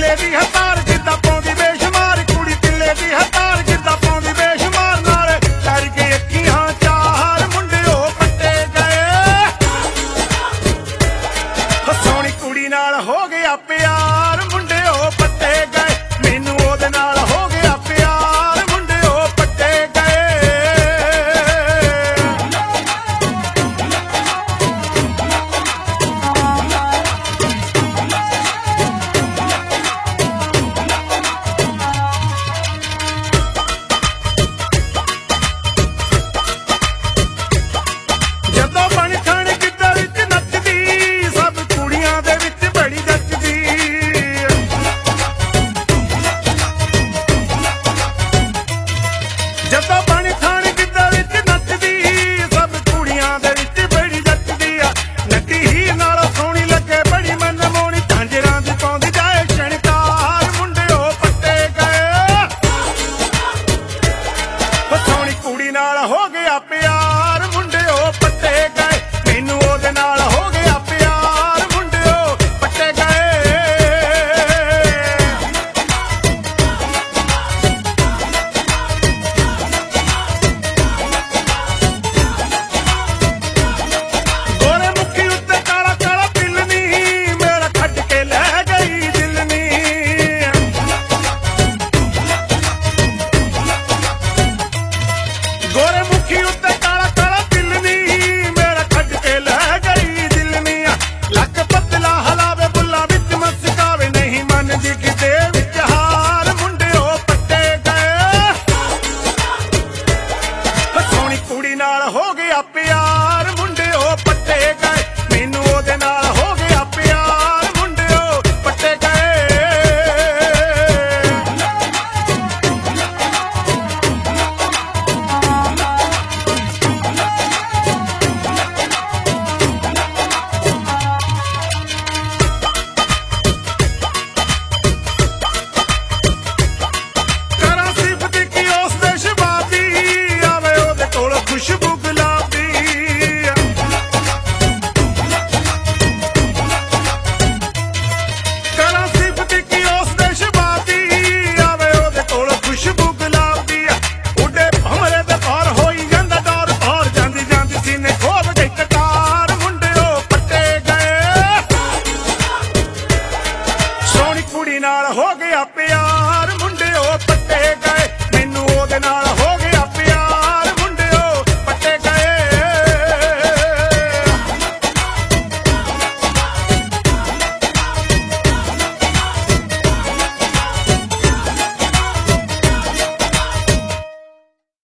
तिल्ले दी है तार गिद्दा पाउंदी बेशुमार कुड़ी तिल्ले दी है तार गिद्दा पाउंदी बेशुमार नाल करके अक्खियां चार मुंडे ओ पट्टे गए सोहनी कुड़ी नाल हो गया प्यार मुंडे ओ पट्टे गए मैनू ओदे नाल हो गया प्यार मुंडे ओ पट्टे गए ਜਦੋਂ ਬਣ ਖਾਣ ਗਿੱਧਾ ਵਿੱਚ ਨੱਚਦੀ ਸਭ ਕੁੜੀਆਂ ਦੇ ਵਿੱਚ ਬੜੀ ਜੱਚਦੀ ਜਦੋਂ ਬਣ ਖਾਣ ਗਿੱਧਾ ਵਿੱਚ ਨੱਚਦੀ ਸਭ ਕੁੜੀਆਂ ਦੇ ਵਿੱਚ ਬੜੀ ਜੱਚਦੀ ਆ ਨੱਟੀ ਹੀ ਨਾਲ ਸੋਹਣੀ ਲੱਗੇ ਬੜੀ ਮਨਮੋਹਣੀ ਝਾਂਜਰਾਂ ਦੀ ਪਾਉਂਦੀ ਜਾਏ ਸ਼ਣਕਾਰ ਮੁੰਡੇ ਉਹ ਪੱਟੇ ਗਏ ਸੋਹਣੀ ਕੁੜੀ ਨਾਲ ਹੋ ਗਿਆ ਪਿਆਰ ਮੁੰਡੇ ਉਹ ਪੱਟੇ ਗਏ ਮੈਨੂੰ ਉਹਦੇ ਨਾਲ ਹੋ ਗਿਆ ਪਿਆਰ ਮੁੰਡੇ ਉਹ ਪੱਟੇ ਗਏ ਗੋਰੇ ਮੁੱਖੀ ਉੱਤੇ ਕਾਲਾ ਕਾਲਾ ਤਿਲ ਨੀ ਮੇਰਾ ਛੱਡ ਕੇ ਲੈ ਗਈ ਦਿਲ ਨੀ ਗੋਰੇ ਮੁੱਖੀ ਉੱਤੇ ਕਾਲਾ ਕਾਲਾ ਤਿਲ ਨੀ ਮੇਰਾ ਛੱਡ ਕੇ ਲੈ ਗਈ ਦਿਲ ਨੀ ਲੱਕ ਪਤਲਾ ਹਲਾਵੇ ਬੁੱਲਾਂ ਵਿੱਚ ਮਸਕਾਵੇ ਨਹੀਂ ਮੰਨਦੀ ਕਿਤੇ ਵਿੱਚ ਹਾਰ ਮੁੰਡੇ ਉਹ ਪੱਟੇ ਗਏ ਸੋਹਣੀ ਕੁੜੀ ਨਾਲ ਹੋ ਗਿਆ ਪਿਆਰ ਮੁੰਡੇ ਉਹ ਪੱਟੇ ਗਏ ਮੈਨੂੰ ਉਹਦੇ ਨਾਲ ਹੋ ਗਿਆ ਪਿਆਰ ਮੁੰਡੇ ਉਹ ਪੱਟੇ ਗਏ ਕਰਾਂ ਸਿਫਤ ਕੀ ਉਸ ਦੇ ਸ਼ਬਾਬ ਦੀ ਆਵੇ ਉਹਦੇ ਕੋਲ ਖੁਸ਼ਬੂ ਗੁਲਾਬ ਦੀ ਕਰਾਂ ਸਿਫਤ ਕੀ ਉਸ ਦੇ ਸ਼ਬਾਬ ਦੀ ਆਵੇ ਉਹਦੇ ਕੋਲ ਖੁਸ਼ਬੂ ਗੁਲਾਬ ਦੀ ਉੱਡੇ ਹਮਰੇ ਦੇ ਪਾਰ ਹੋਈ ਜਾਂਦਾ ਡੋਰ ਪਾਰ ਜਾਂਦੀ ਜਾਂਦੀ ਸੀਨੇ ਖੋਲ ਗਈ ਕਤਾਰ ਮੁੰਡੇ ਉਹ ਪੱਟੇ ਗਏ ਸੋਹਣੀ ਕੁੜੀ ਨਾਲ ਹੋ ਗਿਆ ਪਿਆਰ ਮੁੰਡੇ ਉਹ ਪੱਟੇ ਗਏ ਮੈਨੂੰ ਉਹਦੇ ਨਾਲ